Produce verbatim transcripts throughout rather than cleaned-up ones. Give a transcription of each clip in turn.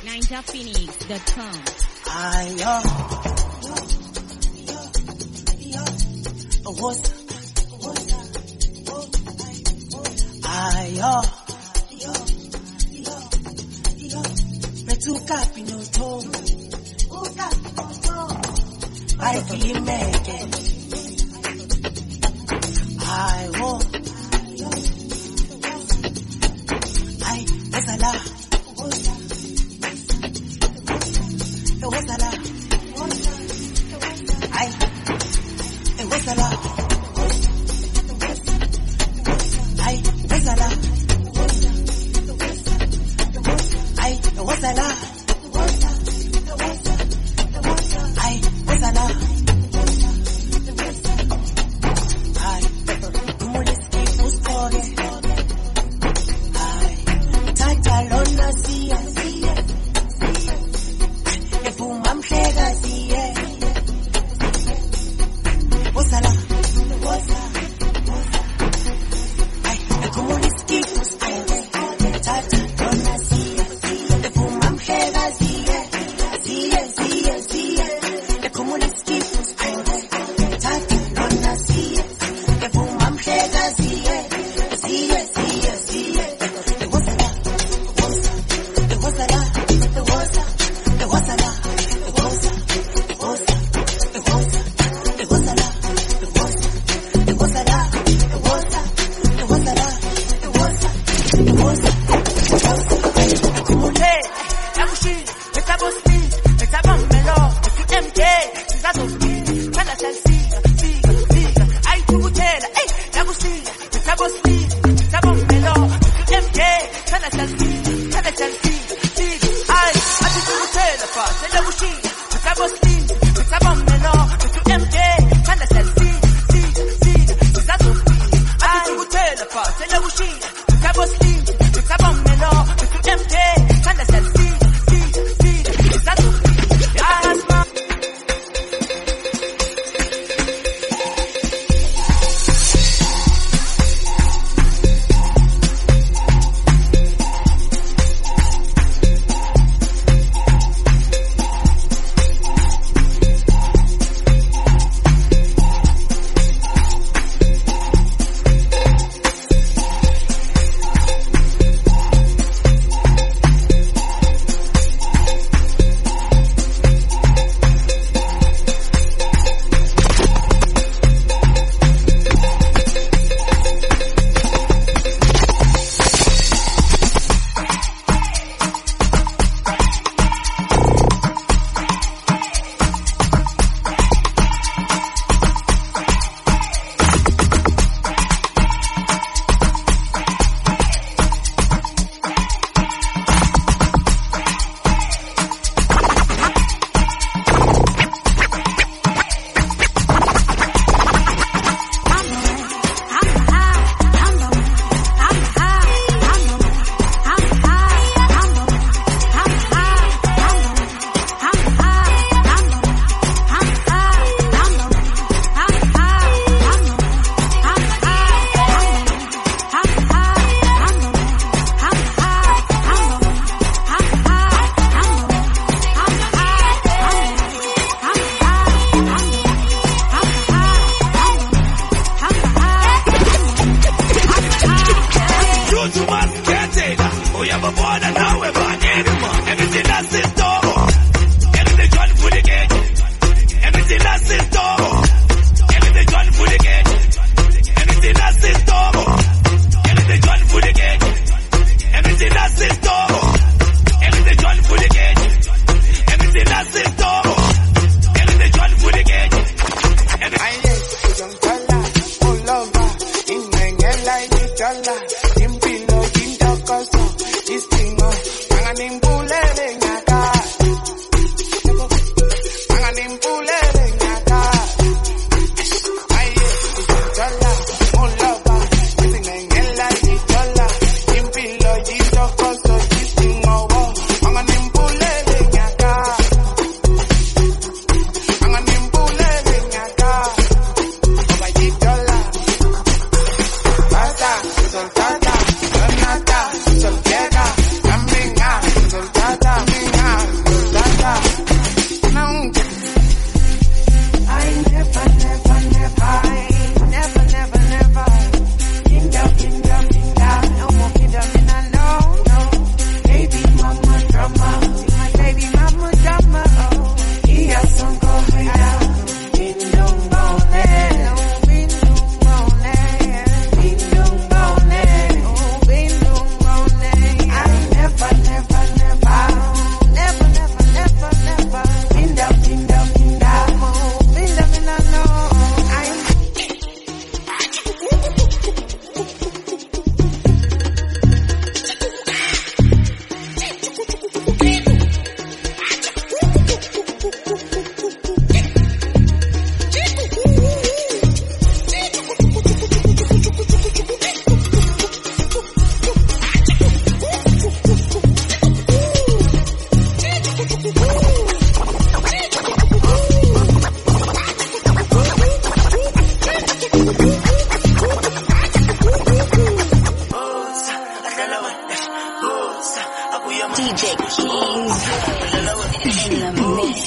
ninja phoenix dot com. Ayo. What's Ayo. Metuka pinoto. I feel make it. I will. I was a la. It was a la. I. It was a la. I. Was a la. I. It was a la. I. Was a la. Impilo, impilo, impilo, impilo, impilo, impilo, impilo, impilo, impilo, J Keys in the mix.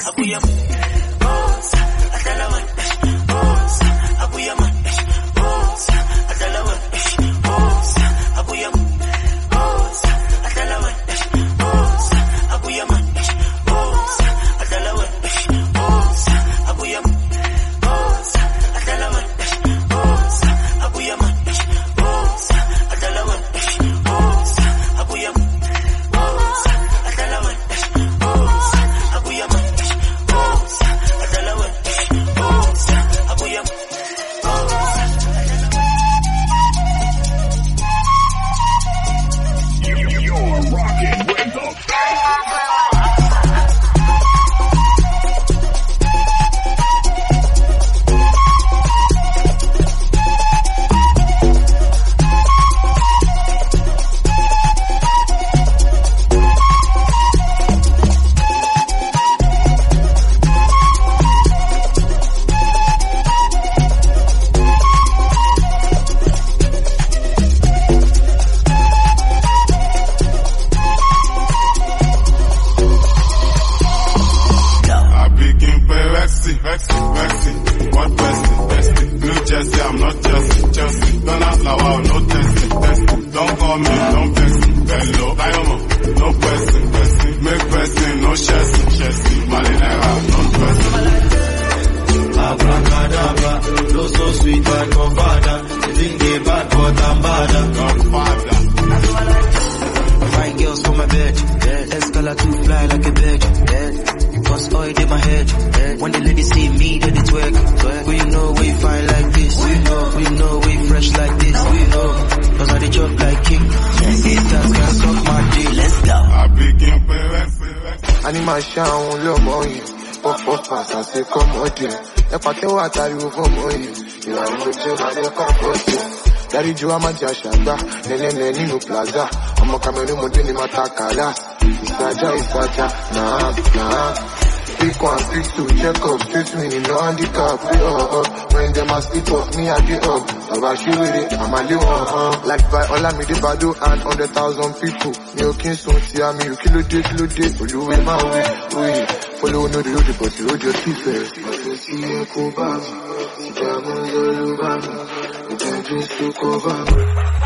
Daddy Joe Amaja Shagba, Nene Nino Plaza, Omo Cameroon Modini Matakala, Isaja Isaja, nah, nah. Pick one, pick two, check up, street winning, no handicap, we uh, uh. When them a sleep off, me I get up. About you with it, I'm a little uh, uh. Like by all I made the bado and hundred thousand people. Me okay, so see me, you kilo day, kilo day, follow way my way, way. Follow no the road, but you road your teeth first. You see a cover, see diamonds all over me. You can just look over me.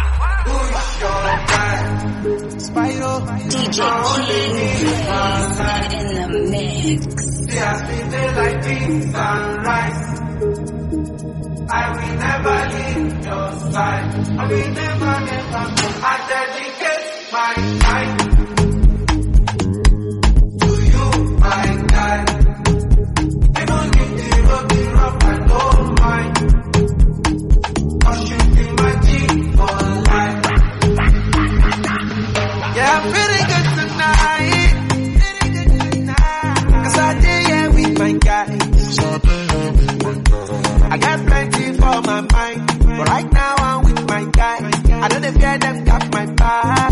Spyro D J Keys in the mix. See us living like this sunrise. I will never leave your side. I will never, never. I dedicate my time to you, my guy. Even if the road be rough, I don't mind. Cause you be my G for life. Yeah, I'm feeling good tonight. Cause I did yeah with my guys. I got plenty for my mind, but right now I'm with my guys. I know they fear them got my back.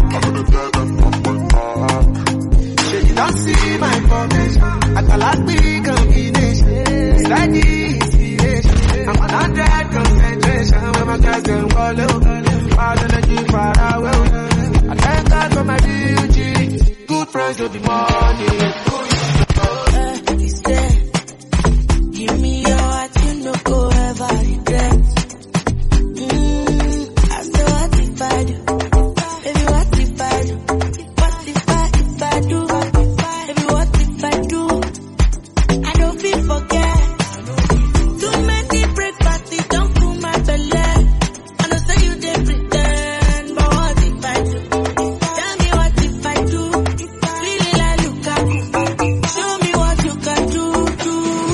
So you don't see my formation. I got like big combination. It's like the inspiration. I'm on hundred concentration when my guys don't follow. All energy far away. I thank God for my beauty. Good friends will be money. Give me your heart, you know go ever regret. Mm, I say what if I do? Baby, what if I do? What if I, if I do? Baby, what if I do? I don't feel forget. Too many break parties don't cool my belly. I know say you did pretend, but what if I do? Tell me what if I do? Really like look at you. Show me what you can do, do.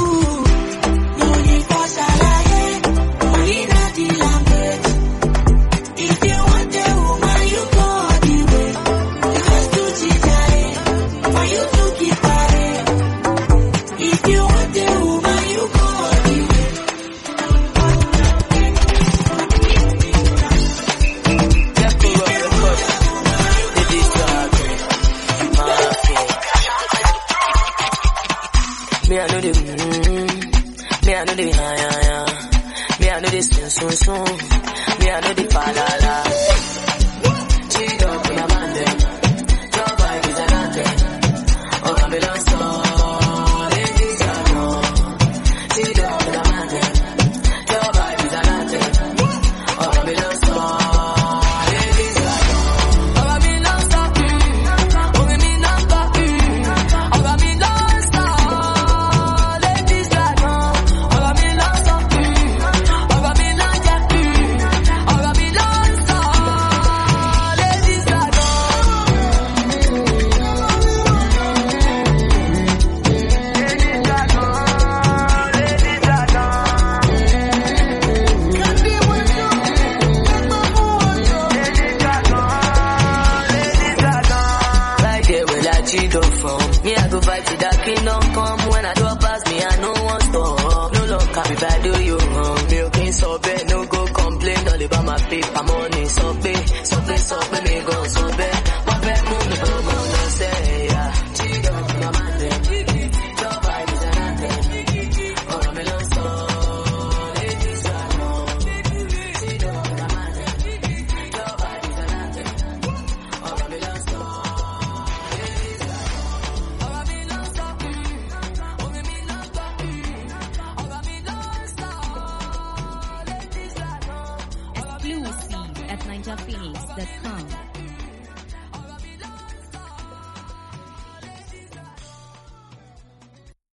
Me I know the, mm, me I know the, ah, yeah, yeah. Me I know the soon, soon, soon. Me I know the fa la la. Cheat up with a man them. Your vibe is a cheat up from. Me I go fight till that kingdom come. When I drop past me I no one stop. No love can be bad do you wrong. Me okay so bad no go complain. All about my paper money so bad. So bad so bad me go so bad. My bad move me go go no say yeah. Cheat up from my man them. Your vibe is an anthem. Oh me love so. Ladies I know. Cheat up from my man them. Your vibe is an anthem. Oh me love so. Exclusive at ninja phoenix dot com.